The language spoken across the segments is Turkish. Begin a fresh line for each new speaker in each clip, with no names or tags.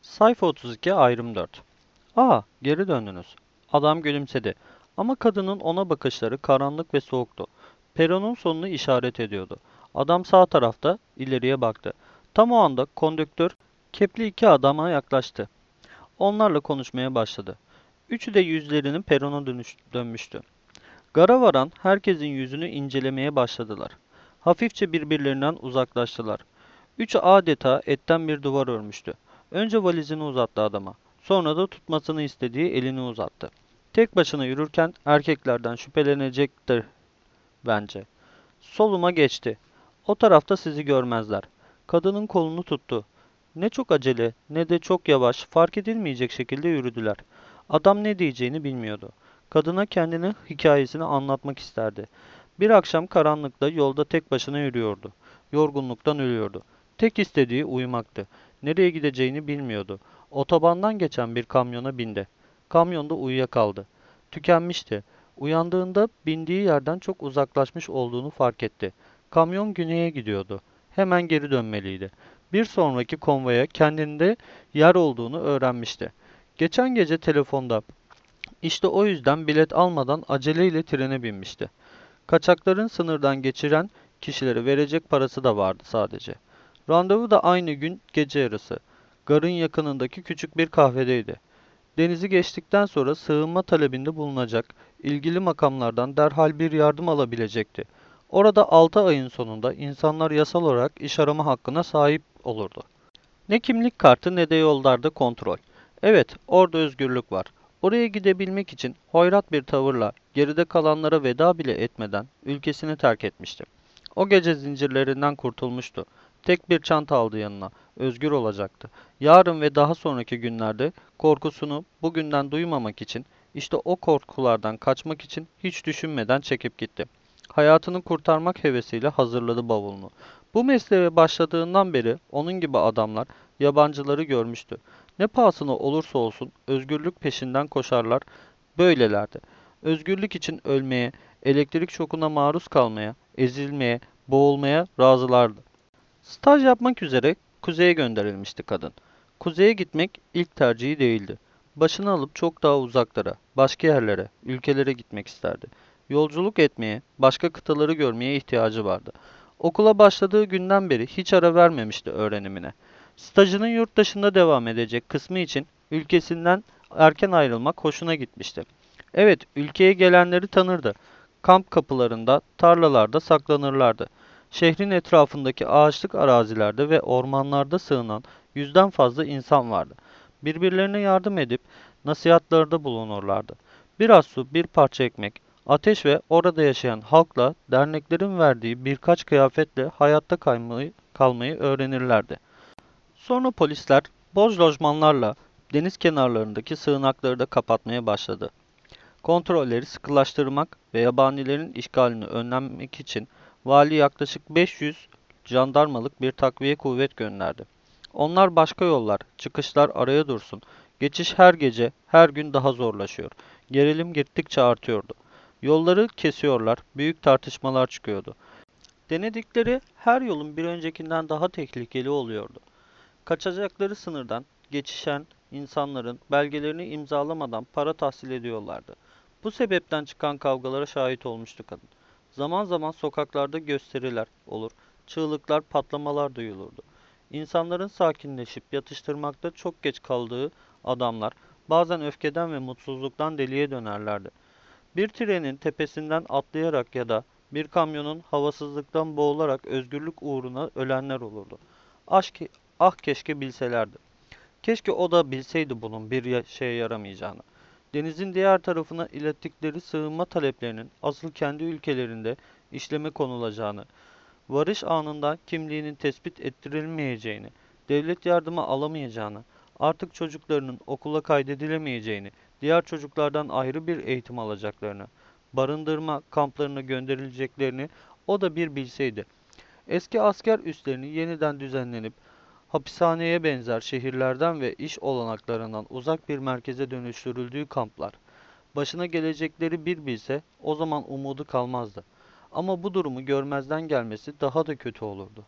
Sayfa 32 ayrım 4. Aa, geri döndünüz. Adam gülümsedi. Ama kadının ona bakışları karanlık ve soğuktu. Peronun sonunu işaret ediyordu. Adam sağ tarafta ileriye baktı. Tam o anda kondüktör kepli iki adama yaklaştı. Onlarla konuşmaya başladı. Üçü de yüzlerini perona dönmüştü. Gara varan herkesin yüzünü incelemeye başladılar. Hafifçe birbirlerinden uzaklaştılar. Üçü adeta etten bir duvar örmüştü. Önce valizini uzattı adama. Sonra da tutmasını istediği elini uzattı. Tek başına yürürken erkeklerden şüphelenecektir bence. Soluma geçti. O tarafta sizi görmezler. Kadının kolunu tuttu. Ne çok acele ne de çok yavaş, fark edilmeyecek şekilde yürüdüler. Adam ne diyeceğini bilmiyordu. Kadına kendini, hikayesini anlatmak isterdi. Bir akşam karanlıkta yolda tek başına yürüyordu. Yorgunluktan ölüyordu. Tek istediği uyumaktı. Nereye gideceğini bilmiyordu. Otobandan geçen bir kamyona bindi. Kamyonda uyuyakaldı. Tükenmişti. Uyandığında bindiği yerden çok uzaklaşmış olduğunu fark etti. Kamyon güneye gidiyordu. Hemen geri dönmeliydi. Bir sonraki konvoya kendinde yer olduğunu öğrenmişti. Geçen gece telefonda işte o yüzden bilet almadan aceleyle trene binmişti. Kaçakların sınırdan geçiren kişilere verecek parası da vardı sadece. Randevu da aynı gün gece yarısı. Garın yakınındaki küçük bir kahvedeydi. Denizi geçtikten sonra sığınma talebinde bulunacak, ilgili makamlardan derhal bir yardım alabilecekti. Orada 6 ayın sonunda insanlar yasal olarak iş arama hakkına sahip olurdu. Ne kimlik kartı ne de yollarda kontrol. Evet, orada özgürlük var. Oraya gidebilmek için hoyrat bir tavırla geride kalanlara veda bile etmeden ülkesini terk etmişti. O gece zincirlerinden kurtulmuştu. Tek bir çanta aldı yanına. Özgür olacaktı. Yarın ve daha sonraki günlerde korkusunu bugünden duymamak için, işte o korkulardan kaçmak için hiç düşünmeden çekip gitti. Hayatını kurtarmak hevesiyle hazırladı bavulunu. Bu mesleğe başladığından beri onun gibi adamlar yabancıları görmüştü. Ne pahasına olursa olsun özgürlük peşinden koşarlar, böylelerdi. Özgürlük için ölmeye, elektrik şokuna maruz kalmaya, ezilmeye, boğulmaya razılardı. Staj yapmak üzere kuzeye gönderilmişti kadın. Kuzeye gitmek ilk tercihi değildi. Başını alıp çok daha uzaklara, başka yerlere, ülkelere gitmek isterdi. Yolculuk etmeye, başka kıtaları görmeye ihtiyacı vardı. Okula başladığı günden beri hiç ara vermemişti öğrenimine. Stajının yurt dışında devam edecek kısmı için ülkesinden erken ayrılmak hoşuna gitmişti. Evet, ülkeye gelenleri tanırdı. Kamp kapılarında, tarlalarda saklanırlardı. Şehrin etrafındaki ağaçlık arazilerde ve ormanlarda sığınan yüzden fazla insan vardı. Birbirlerine yardım edip nasihatlarda bulunurlardı. Biraz su, bir parça ekmek, ateş ve orada yaşayan halkla derneklerin verdiği birkaç kıyafetle hayatta kalmayı öğrenirlerdi. Sonra polisler boş lojmanlarla deniz kenarlarındaki sığınakları da kapatmaya başladı. Kontrolleri sıkılaştırmak ve yabanilerin işgalini önlemek için vali yaklaşık 500 jandarmalık bir takviye kuvvet gönderdi. Onlar başka yollar, çıkışlar araya dursun. Geçiş her gece, her gün daha zorlaşıyor. Gerilim gittikçe artıyordu. Yolları kesiyorlar, büyük tartışmalar çıkıyordu. Denedikleri her yolun bir öncekinden daha tehlikeli oluyordu. Kaçacakları sınırdan geçişen insanların belgelerini imzalamadan para tahsil ediyorlardı. Bu sebepten çıkan kavgalara şahit olmuştu kadın. Zaman zaman sokaklarda gösteriler olur, çığlıklar, patlamalar duyulurdu. İnsanların sakinleşip yatıştırmakta çok geç kaldığı adamlar bazen öfkeden ve mutsuzluktan deliye dönerlerdi. Bir trenin tepesinden atlayarak ya da bir kamyonun havasızlıktan boğularak özgürlük uğruna ölenler olurdu. Aşk, ah keşke bilselerdi. Keşke o da bilseydi bunun bir şeye yaramayacağını. Denizin diğer tarafına ilettikleri sığınma taleplerinin asıl kendi ülkelerinde işleme konulacağını, varış anında kimliğinin tespit ettirilmeyeceğini, devlet yardımı alamayacağını, artık çocuklarının okula kaydedilemeyeceğini, diğer çocuklardan ayrı bir eğitim alacaklarını, barındırma kamplarına gönderileceklerini o da bir bilseydi. Eski asker üslerinin yeniden düzenlenip hapishaneye benzer şehirlerden ve iş olanaklarından uzak bir merkeze dönüştürüldüğü kamplar. Başına gelecekleri bir bilse o zaman umudu kalmazdı. Ama bu durumu görmezden gelmesi daha da kötü olurdu.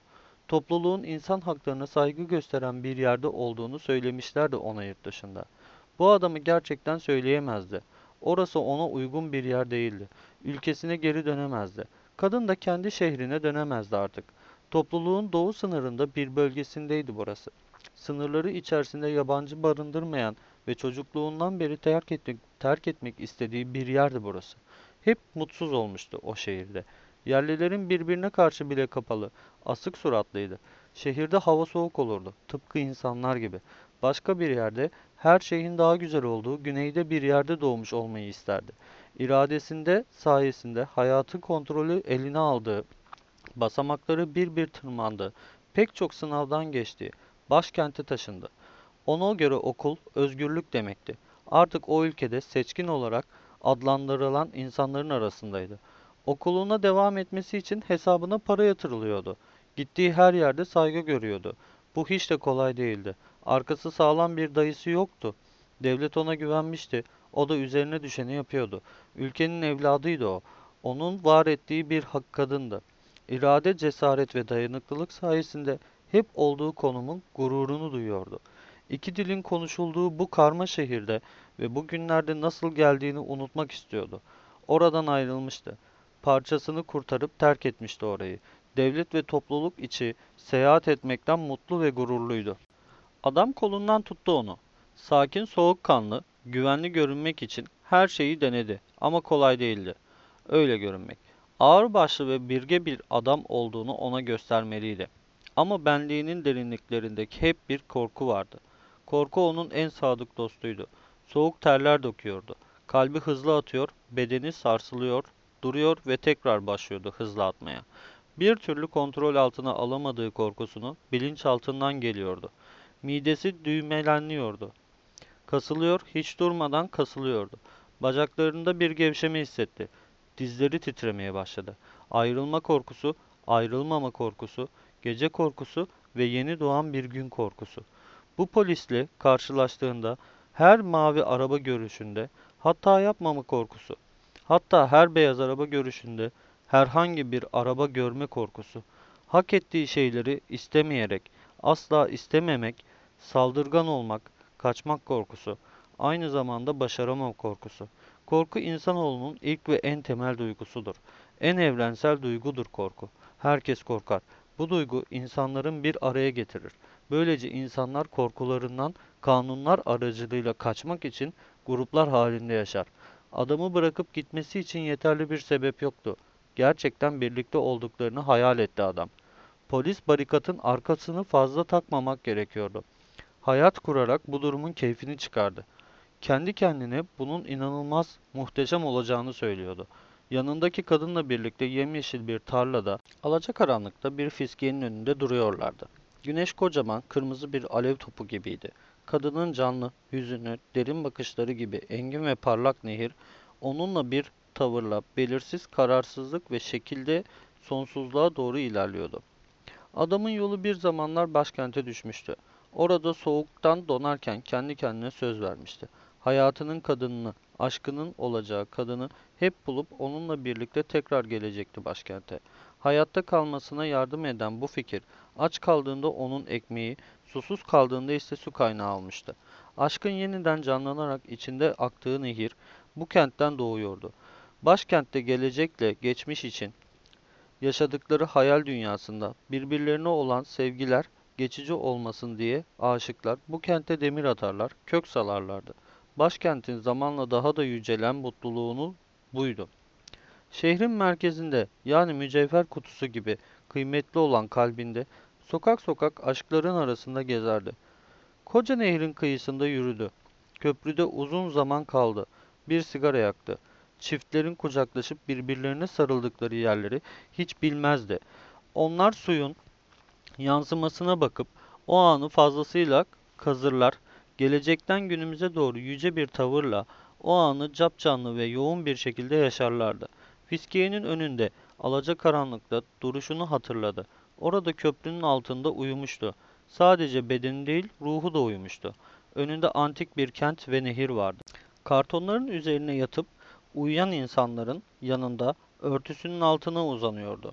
Topluluğun insan haklarına saygı gösteren bir yerde olduğunu söylemişlerdi ona yurt dışında. Bu adamı gerçekten söyleyemezdi. Orası ona uygun bir yer değildi. Ülkesine geri dönemezdi. Kadın da kendi şehrine dönemezdi artık. Topluluğun doğu sınırında bir bölgesindeydi burası. Sınırları içerisinde yabancı barındırmayan ve çocukluğundan beri terk etmek istediği bir yerdi burası. Hep mutsuz olmuştu o şehirde. Yerlilerin birbirine karşı bile kapalı, asık suratlıydı. Şehirde hava soğuk olurdu, tıpkı insanlar gibi. Başka bir yerde her şeyin daha güzel olduğu güneyde bir yerde doğmuş olmayı isterdi. İradesinde sayesinde hayatın kontrolü eline aldığı, basamakları bir bir tırmandı, pek çok sınavdan geçti, başkente taşındı. Ona göre okul özgürlük demekti. Artık o ülkede seçkin olarak adlandırılan insanların arasındaydı. Okuluna devam etmesi için hesabına para yatırılıyordu. Gittiği her yerde saygı görüyordu. Bu hiç de kolay değildi. Arkası sağlam bir dayısı yoktu. Devlet ona güvenmişti. O da üzerine düşeni yapıyordu. Ülkenin evladıydı o. Onun var ettiği bir hak kadındı. İrade, cesaret ve dayanıklılık sayesinde hep olduğu konumun gururunu duyuyordu. İki dilin konuşulduğu bu karma şehirde ve bugünlerde nasıl geldiğini unutmak istiyordu. Oradan ayrılmıştı. Parçasını kurtarıp terk etmişti orayı. Devlet ve topluluk içi seyahat etmekten mutlu ve gururluydu. Adam kolundan tuttu onu. Sakin, soğukkanlı, güvenli görünmek için her şeyi denedi ama kolay değildi. Öyle görünmek. Ağırbaşlı ve bilge bir adam olduğunu ona göstermeliydi. Ama benliğinin derinliklerindeki hep bir korku vardı. Korku onun en sadık dostuydu. Soğuk terler döküyordu. Kalbi hızlı atıyor, bedeni sarsılıyor, duruyor ve tekrar başlıyordu hızlı atmaya. Bir türlü kontrol altına alamadığı korkusunu bilinçaltından geliyordu. Midesi düğmelenliyordu. Kasılıyor, hiç durmadan kasılıyordu. Bacaklarında bir gevşeme hissetti. Dizleri titremeye başladı. Ayrılma korkusu, ayrılmama korkusu, gece korkusu ve yeni doğan bir gün korkusu. Bu polisle karşılaştığında her mavi araba görüşünde hata yapmama korkusu. Hatta her beyaz araba görüşünde herhangi bir araba görme korkusu. Hak ettiği şeyleri istemeyerek, asla istememek, saldırgan olmak, kaçmak korkusu. Aynı zamanda başaramam korkusu. Korku insanoğlunun ilk ve en temel duygusudur. En evrensel duygudur korku. Herkes korkar. Bu duygu insanların bir araya getirir. Böylece insanlar korkularından kanunlar aracılığıyla kaçmak için gruplar halinde yaşar. Adamı bırakıp gitmesi için yeterli bir sebep yoktu. Gerçekten birlikte olduklarını hayal etti adam. Polis barikatın arkasını fazla takmamak gerekiyordu. Hayat kurarak bu durumun keyfini çıkardı. Kendi kendine bunun inanılmaz, muhteşem olacağını söylüyordu. Yanındaki kadınla birlikte yemyeşil bir tarlada, alacakaranlıkta bir fiskiyenin önünde duruyorlardı. Güneş kocaman, kırmızı bir alev topu gibiydi. Kadının canlı, hüzünlü, derin bakışları gibi engin ve parlak nehir, onunla bir tavırla, belirsiz kararsızlık ve şekilde sonsuzluğa doğru ilerliyordu. Adamın yolu bir zamanlar başkente düşmüştü. Orada soğuktan donarken kendi kendine söz vermişti. Hayatının kadınını, aşkının olacağı kadını hep bulup onunla birlikte tekrar gelecekti başkente. Hayatta kalmasına yardım eden bu fikir, aç kaldığında onun ekmeği, susuz kaldığında ise su kaynağı almıştı. Aşkın yeniden canlanarak içinde aktığı nehir bu kentten doğuyordu. Başkentte gelecekle geçmiş için yaşadıkları hayal dünyasında birbirlerine olan sevgiler geçici olmasın diye aşıklar bu kente demir atarlar, kök salarlardı. Başkentin zamanla daha da yücelen mutluluğunu buydu. Şehrin merkezinde yani mücevher kutusu gibi kıymetli olan kalbinde sokak sokak aşkların arasında gezerdi. Koca nehrin kıyısında yürüdü. Köprüde uzun zaman kaldı. Bir sigara yaktı. Çiftlerin kucaklaşıp birbirlerine sarıldıkları yerleri hiç bilmezdi. Onlar suyun yansımasına bakıp o anı fazlasıyla kazırlar, gelecekten günümüze doğru yüce bir tavırla o anı capcanlı ve yoğun bir şekilde yaşarlardı. Fiskiye'nin önünde alacakaranlıkta duruşunu hatırladı. Orada köprünün altında uyumuştu. Sadece bedeni değil, ruhu da uyumuştu. Önünde antik bir kent ve nehir vardı. Kartonların üzerine yatıp uyuyan insanların yanında örtüsünün altına uzanıyordu.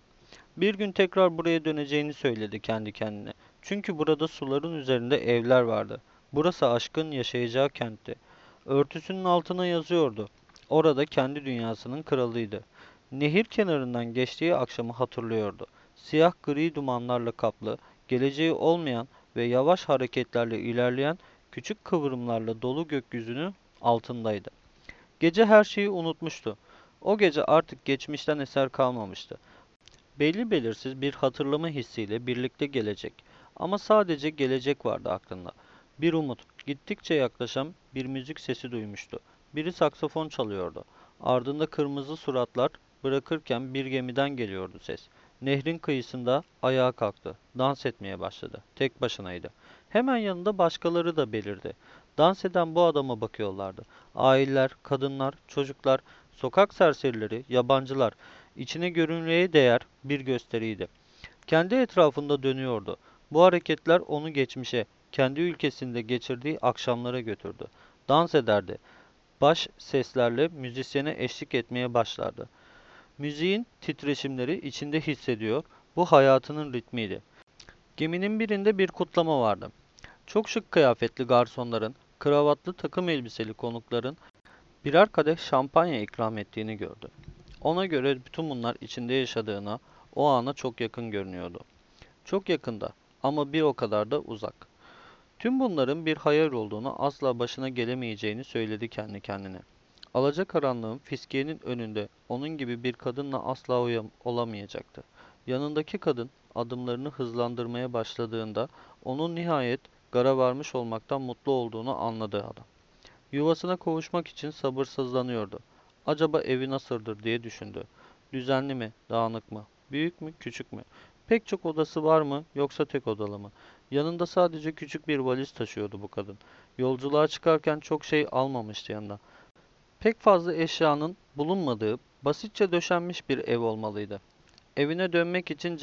Bir gün tekrar buraya döneceğini söyledi kendi kendine. Çünkü burada suların üzerinde evler vardı. Burası aşkın yaşayacağı kentti. Örtüsünün altına yazıyordu. Orada kendi dünyasının kralıydı. Nehir kenarından geçtiği akşamı hatırlıyordu. Siyah gri dumanlarla kaplı, geleceği olmayan ve yavaş hareketlerle ilerleyen küçük kıvrımlarla dolu gökyüzünün altındaydı. Gece her şeyi unutmuştu. O gece artık geçmişten eser kalmamıştı. Belli belirsiz bir hatırlama hissiyle birlikte gelecek. Ama sadece gelecek vardı aklında. Bir umut, gittikçe yaklaşan bir müzik sesi duymuştu. Biri saksafon çalıyordu. Ardında kırmızı suratlar bırakırken bir gemiden geliyordu ses. Nehrin kıyısında ayağa kalktı. Dans etmeye başladı. Tek başınaydı. Hemen yanında başkaları da belirdi. Dans eden bu adama bakıyorlardı. Aileler, kadınlar, çocuklar, sokak serserileri, yabancılar. İçine görünmeye değer bir gösteriydi. Kendi etrafında dönüyordu. Bu hareketler onu geçmişe, kendi ülkesinde geçirdiği akşamlara götürdü. Dans ederdi. Baş seslerle müzisyene eşlik etmeye başlardı. Müziğin titreşimleri içinde hissediyor. Bu hayatının ritmiydi. Geminin birinde bir kutlama vardı. Çok şık kıyafetli garsonların, kravatlı takım elbiseli konukların birer kadeh şampanya ikram ettiğini gördü. Ona göre bütün bunlar içinde yaşadığına, o ana çok yakın görünüyordu. Çok yakında ama bir o kadar da uzak. Tüm bunların bir hayal olduğunu, asla başına gelemeyeceğini söyledi kendi kendine. Alacakaranlığın fiskiyenin önünde onun gibi bir kadınla asla olamayacaktı. Yanındaki kadın adımlarını hızlandırmaya başladığında onun nihayet gara varmış olmaktan mutlu olduğunu anladı adam. Yuvasına kavuşmak için sabırsızlanıyordu. Acaba evi nasıldır diye düşündü. Düzenli mi, dağınık mı, büyük mü, küçük mü? Pek çok odası var mı yoksa tek odalı mı? Yanında sadece küçük bir valiz taşıyordu bu kadın. Yolculuğa çıkarken çok şey almamıştı yanına. Pek fazla eşyanın bulunmadığı, basitçe döşenmiş bir ev olmalıydı. Evine dönmek için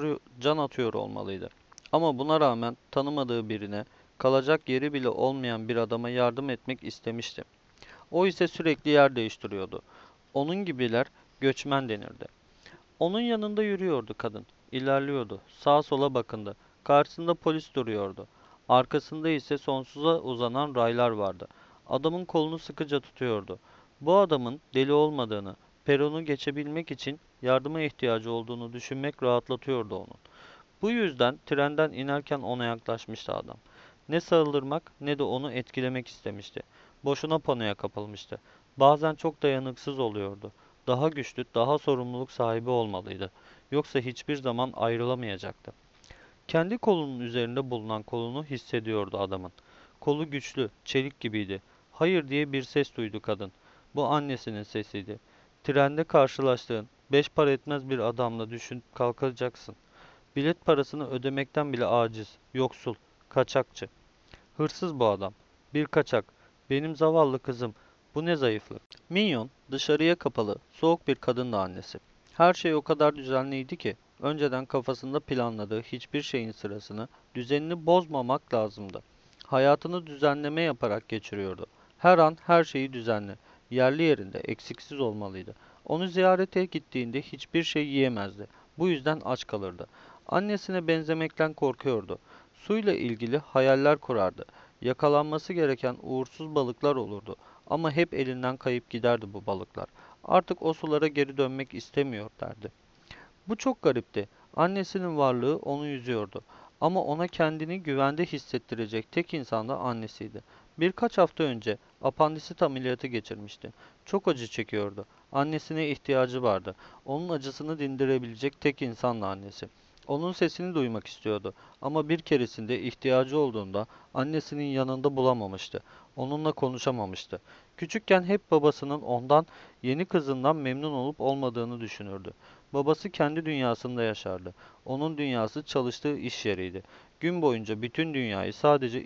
can atıyor olmalıydı. Ama buna rağmen tanımadığı birine, kalacak yeri bile olmayan bir adama yardım etmek istemişti. O ise sürekli yer değiştiriyordu. Onun gibiler göçmen denirdi. Onun yanında yürüyordu kadın. İlerliyordu. Sağa sola bakındı. Karşısında polis duruyordu. Arkasında ise sonsuza uzanan raylar vardı. Adamın kolunu sıkıca tutuyordu. Bu adamın deli olmadığını, peronu geçebilmek için yardıma ihtiyacı olduğunu düşünmek rahatlatıyordu onu. Bu yüzden trenden inerken ona yaklaşmıştı adam. Ne sarıldırmak ne de onu etkilemek istemişti. Boşuna panoya kapılmıştı. Bazen çok dayanıksız oluyordu. Daha güçlü, daha sorumluluk sahibi olmalıydı. Yoksa hiçbir zaman ayrılamayacaktı. Kendi kolunun üzerinde bulunan kolunu hissediyordu adamın. Kolu güçlü, çelik gibiydi. Hayır diye bir ses duydu kadın. Bu annesinin sesiydi. Trende karşılaştığın, beş para etmez bir adamla düşün kalkacaksın. Bilet parasını ödemekten bile aciz, yoksul, kaçakçı. Hırsız bu adam. Bir kaçak. Benim zavallı kızım. Bu ne zayıflık. Minyon, dışarıya kapalı, soğuk bir kadındı annesi. Her şey o kadar düzenliydi ki, önceden kafasında planladığı hiçbir şeyin sırasını, düzenini bozmamak lazımdı. Hayatını düzenleme yaparak geçiriyordu. Her an her şeyi düzenli, yerli yerinde, eksiksiz olmalıydı. Onu ziyarete gittiğinde hiçbir şey yiyemezdi. Bu yüzden aç kalırdı. Annesine benzemekten korkuyordu. Suyla ilgili hayaller kurardı. Yakalanması gereken uğursuz balıklar olurdu. Ama hep elinden kayıp giderdi bu balıklar. Artık o sulara geri dönmek istemiyor derdi. Bu çok garipti. Annesinin varlığı onu yüzüyordu. Ama ona kendini güvende hissettirecek tek insan da annesiydi. Birkaç hafta önce apandisit ameliyatı geçirmişti. Çok acı çekiyordu. Annesine ihtiyacı vardı. Onun acısını dindirebilecek tek insandı annesi. Onun sesini duymak istiyordu. Ama bir keresinde ihtiyacı olduğunda annesinin yanında bulamamıştı. Onunla konuşamamıştı. Küçükken hep babasının ondan, yeni kızından memnun olup olmadığını düşünürdü. Babası kendi dünyasında yaşardı. Onun dünyası çalıştığı iş yeriydi. Gün boyunca bütün dünyayı sadece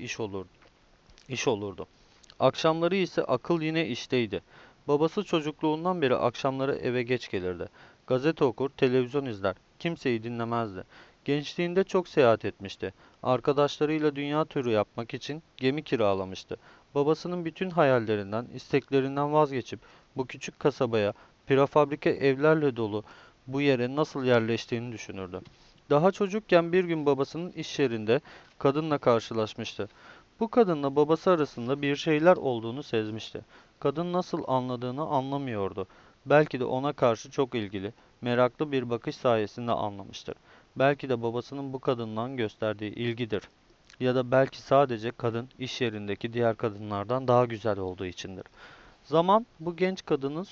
iş olurdu. Akşamları ise akıl yine işteydi. Babası çocukluğundan beri akşamları eve geç gelirdi. Gazete okur, televizyon izler. Kimseyi dinlemezdi. Gençliğinde çok seyahat etmişti. Arkadaşlarıyla dünya turu yapmak için gemi kiralamıştı. Babasının bütün hayallerinden, isteklerinden vazgeçip bu küçük kasabaya, prefabrike evlerle dolu bu yere nasıl yerleştiğini düşünürdü. Daha çocukken bir gün babasının iş yerinde kadınla karşılaşmıştı. Bu kadınla babası arasında bir şeyler olduğunu sezmişti. Kadın nasıl anladığını anlamıyordu. Belki de ona karşı çok ilgili, meraklı bir bakış sayesinde anlamıştır. Belki de babasının bu kadından gösterdiği ilgidir. Ya da belki sadece kadın iş yerindeki diğer kadınlardan daha güzel olduğu içindir. Zaman bu genç kadının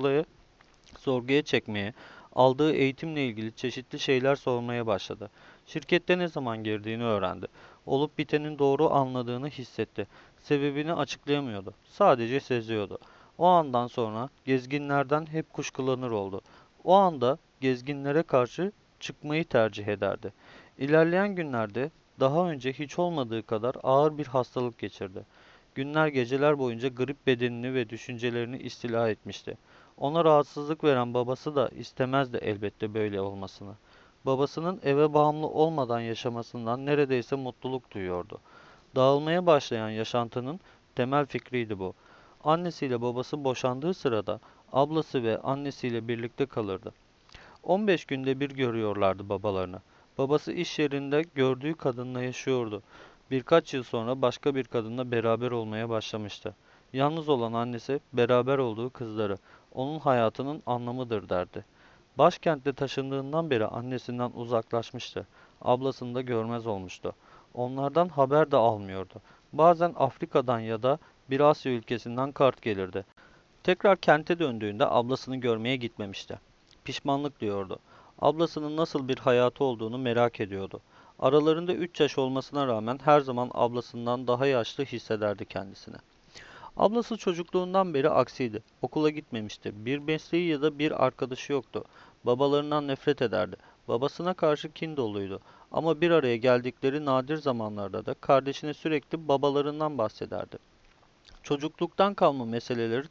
sorguya çekmeye, aldığı eğitimle ilgili çeşitli şeyler sormaya başladı. Şirkette ne zaman girdiğini öğrendi. Olup bitenin doğru anladığını hissetti. Sebebini açıklayamıyordu. Sadece seziyordu. O andan sonra gezginlerden hep kuşkulanır oldu. O anda gezginlere karşı çıkmayı tercih ederdi. İlerleyen günlerde daha önce hiç olmadığı kadar ağır bir hastalık geçirdi. Günler geceler boyunca grip bedenini ve düşüncelerini istila etmişti. Ona rahatsızlık veren babası da istemezdi elbette böyle olmasını. Babasının eve bağımlı olmadan yaşamasından neredeyse mutluluk duyuyordu. Dağılmaya başlayan yaşantının temel fikriydi bu. Annesiyle babası boşandığı sırada ablası ve annesiyle birlikte kalırdı. 15 günde bir görüyorlardı babalarını. Babası iş yerinde gördüğü kadınla yaşıyordu. Birkaç yıl sonra başka bir kadınla beraber olmaya başlamıştı. Yalnız olan annesi beraber olduğu kızları onun hayatının anlamıdır derdi. Başkentte taşındığından beri annesinden uzaklaşmıştı. Ablasını da görmez olmuştu. Onlardan haber de almıyordu. Bazen Afrika'dan ya da bir Asya ülkesinden kart gelirdi. Tekrar kente döndüğünde ablasını görmeye gitmemişti. Pişmanlık duyuyordu. Ablasının nasıl bir hayatı olduğunu merak ediyordu. Aralarında 3 yaş olmasına rağmen her zaman ablasından daha yaşlı hissederdi kendisini. Ablası çocukluğundan beri aksiydi. Okula gitmemişti. Bir mesleği ya da bir arkadaşı yoktu. Babalarından nefret ederdi. Babasına karşı kin doluydu. Ama bir araya geldikleri nadir zamanlarda da kardeşine sürekli babalarından bahsederdi. Çocukluktan kalma meseleleri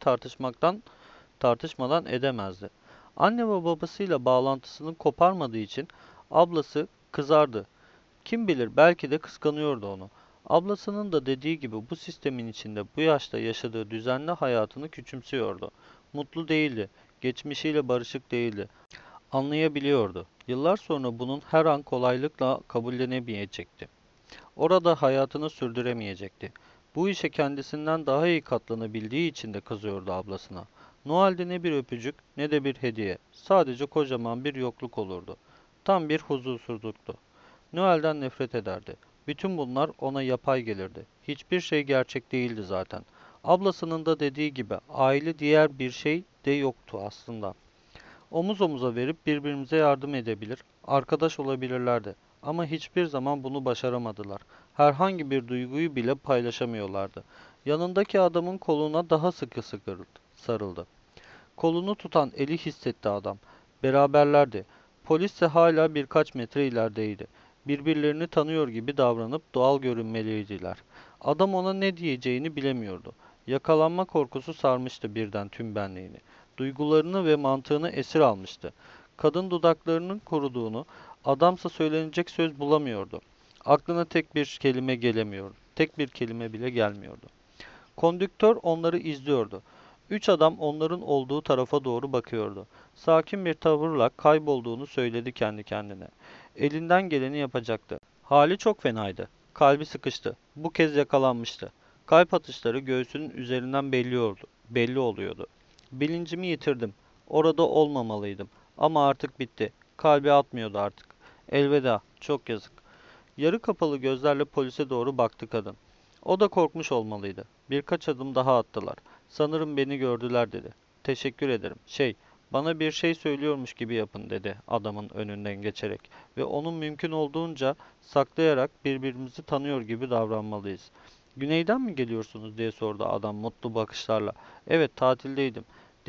tartışmadan edemezdi. Anne ve babasıyla bağlantısını koparmadığı için ablası kızardı. Kim bilir belki de kıskanıyordu onu. Ablasının da dediği gibi bu sistemin içinde bu yaşta yaşadığı düzenli hayatını küçümsüyordu. Mutlu değildi. Geçmişiyle barışık değildi. Anlayabiliyordu. Yıllar sonra bunun her an kolaylıkla kabullenemeyecekti. Orada hayatını sürdüremeyecekti. Bu işe kendisinden daha iyi katlanabildiği için de kızıyordu ablasına. Noel'de ne bir öpücük ne de bir hediye. Sadece kocaman bir yokluk olurdu. Tam bir huzursuzluktu. Noel'den nefret ederdi. Bütün bunlar ona yapay gelirdi. Hiçbir şey gerçek değildi zaten. Ablasının da dediği gibi aile diğer bir şey de yoktu aslında. Omuz omuza verip birbirimize yardım edebilir, arkadaş olabilirlerdi. Ama hiçbir zaman bunu başaramadılar. Herhangi bir duyguyu bile paylaşamıyorlardı. Yanındaki adamın koluna daha sıkı sarıldı. Kolunu tutan eli hissetti adam. Beraberlerdi. Polis ise hala birkaç metre ilerideydi. Birbirlerini tanıyor gibi davranıp doğal görünmeliydiler. Adam ona ne diyeceğini bilemiyordu. Yakalanma korkusu sarmıştı birden tüm benliğini. Duygularını ve mantığını esir almıştı. Kadın dudaklarının kuruduğunu, adamsa söylenecek söz bulamıyordu. Aklına tek bir kelime gelemiyordu. Tek bir kelime bile gelmiyordu. Kondüktör onları izliyordu. Üç adam onların olduğu tarafa doğru bakıyordu. Sakin bir tavırla kaybolduğunu söyledi kendi kendine. Elinden geleni yapacaktı. Hali çok fenaydı. Kalbi sıkıştı. Bu kez yakalanmıştı. Kalp atışları göğsünün üzerinden belli oluyordu. Bilincimi yitirdim. Orada olmamalıydım. Ama artık bitti. Kalbi atmıyordu artık. Elveda. Çok yazık. Yarı kapalı gözlerle polise doğru baktı kadın. O da korkmuş olmalıydı. Birkaç adım daha attılar. Sanırım beni gördüler dedi. Teşekkür ederim. Bana bir şey söylüyormuş gibi yapın dedi adamın önünden geçerek. Ve onun mümkün olduğunca saklayarak birbirimizi tanıyor gibi davranmalıyız. Güneyden mi geliyorsunuz diye sordu adam mutlu bakışlarla. Evet tatildeydim.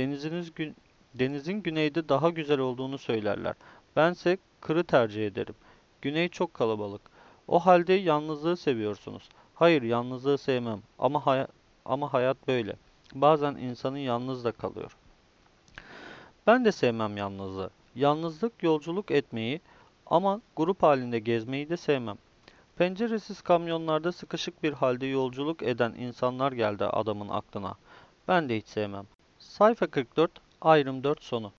Denizin güneyde daha güzel olduğunu söylerler. Bense kırı tercih ederim. Güney çok kalabalık. O halde yalnızlığı seviyorsunuz. Hayır, yalnızlığı sevmem ama hayat böyle. Bazen insanın yalnız da kalıyor. Ben de sevmem yalnızlığı. Yalnızlık yolculuk etmeyi ama grup halinde gezmeyi de sevmem. Penceresiz kamyonlarda sıkışık bir halde yolculuk eden insanlar geldi adamın aklına. Ben de hiç sevmem. Sayfa 44, ayrım 4 sonu.